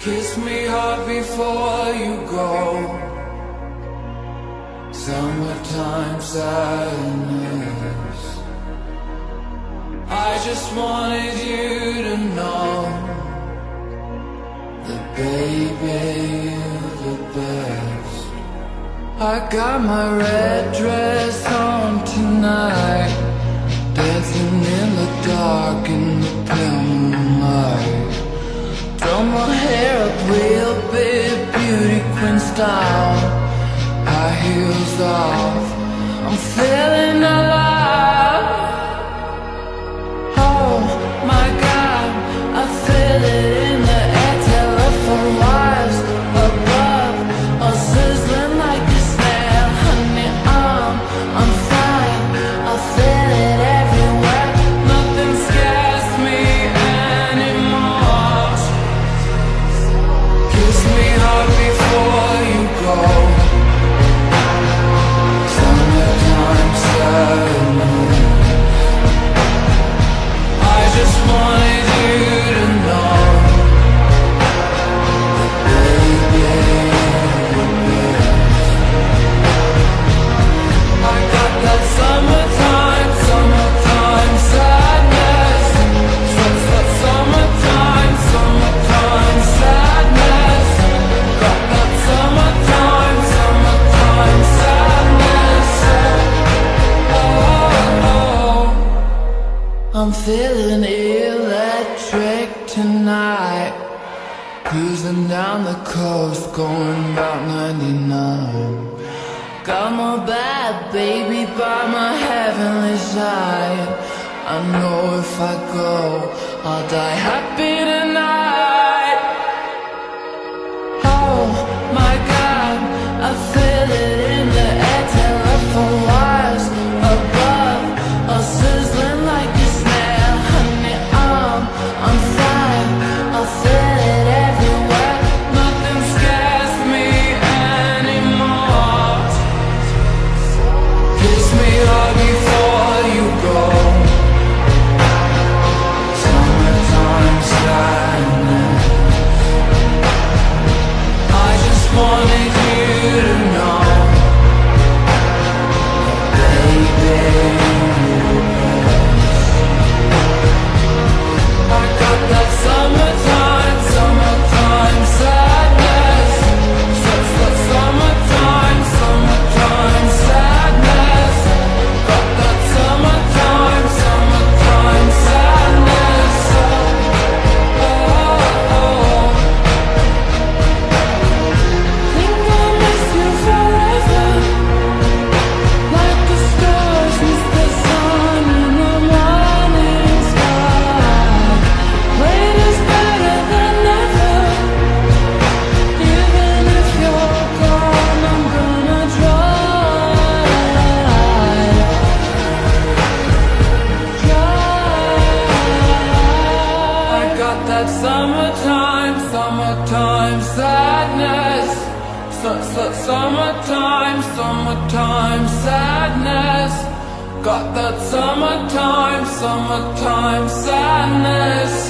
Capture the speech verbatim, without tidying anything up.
Kiss me hard before you go. Summertime sadness. I just wanted you to know that baby, you're the best. I got my red dress on tonight, dancing in the dark in the pale moonlight. Throw my hair up real big, beauty queen style, high heels off, I'm feeling alive. Oh my God, I feel it in the air, telephone wires above, all sizzling like a snail. Honey, I'm on fire, I feel it everywhere. Nothing scares me anymore. Kiss me hard before you go. Summertime sadness. I just wanted you to know that baby, I got that summertime, summertime sadness. That's that summertime, summertime sadness. Got that summertime, summertime sadness. Oh, oh. I'm feeling electric tonight, cruising down the coast, going about ninety-nine. Got my bad baby by my heavenly side. I know if I go, I'll die happy tonight. Oh my God, I feel it in the air, telephone wires above, all sizzling like a snail. Honey, I'm on fire, I feel it everywhere. Nothing scares me anymore. Kiss me hard before you go. Summertime sadness. I just wanted you to know, baby, I got that summertime, summertime sadness. That's that summertime, summertime sadness. Got that summertime, summertime sadness. Oh, oh. Think I'll miss you forever, like the stars miss the sun in the morning sky. Wait is better than never. Even if you're gone, I'm gonna try. Try. I got that summertime, summertime sadness. Su- su- Summertime, summertime sadness. Got that summertime, summertime sadness.